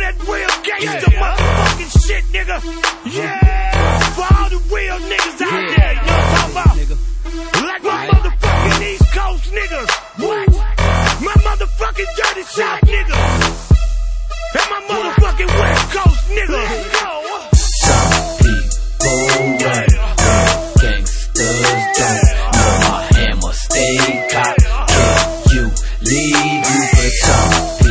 that real gangsta motherfucking shit, nigga. Yeah, for all the real niggas out there, you know what I'm talking about? Like my motherfucking East Coast niggas. What? My motherfucking Dirty South niggas. And my motherfucking West Coast niggas. Some people run, gangsters don't. Know my hammer stay cocked. Kill you, leave you for some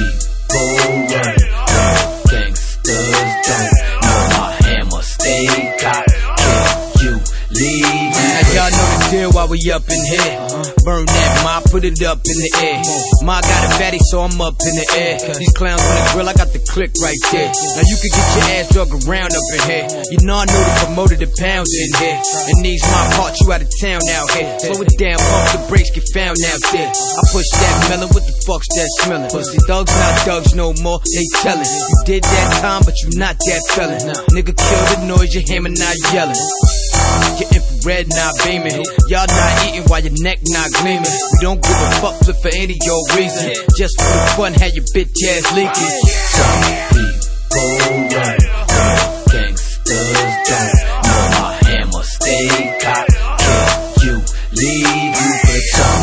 people run, gangsters don't. Know my hammer stay cocked. Kill you, leave you. Now y'all know the deal while we up in here. Burn that mop, put it up in the air. Ma got a fatty, so I'm up in the air. These clowns on the grill, I got the click right there. Now you can get your ass drug around up in here. You know I know the promoter, the pounds in here. And these my parts, you out of town out here. Slow it down, pump the brakes, get found out there. I push that melon, what the fuck's that smelling? Pussy thugs not thugs no more, they tellin'. You did that time, but you not that felon. Nigga kill the noise, your hammer not yelling. Your infrared not beaming. Y'all not eating while your neck not gleaming. We don't give a fuck flip for any old reason. Just for the fun, have your bitch ass leaking. Some people run, gangsters don't. Know my hammer stay cocked. Kill you, leave you for some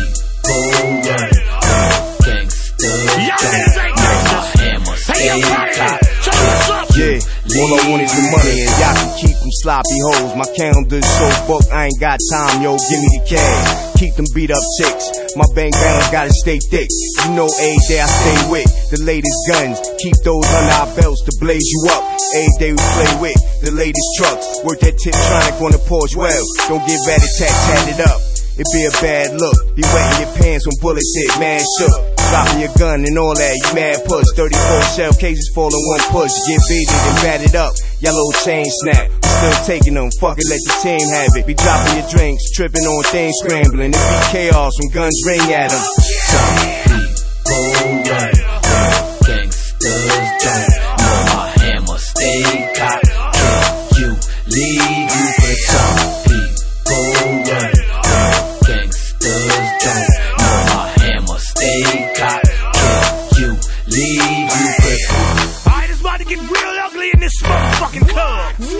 people run, gangsters don't. Know my hammer stay cocked. Yeah, all I want is the money and y'all can keep them sloppy hoes. My calendar's so booked, I ain't got time, yo, give me the cash. Keep them beat up chicks, my bank balance gotta stay thick. You know every day I stay with the latest guns. Keep those under our belts to blaze you up. Every day we play with the latest trucks. Work that Tiptronic on the Porsche well. Don't get rat-a-tat, tat it up. It be a bad look. Be wetting your pants when bullets hit, man shook. Dropping your gun and all that, you mad push. 34 shell cases fall in one push. Get beaten and batted up. Yellow chain snap. We still taking them. Fuck it, let the team have it. Be dropping your drinks, tripping on things, scrambling. It be chaos when guns ring at them. Some people run, gangsters don't. Know my hammer stay cocked. Kill you, leave you for some people run. Alright, it's about to get real ugly in this motherfucking club.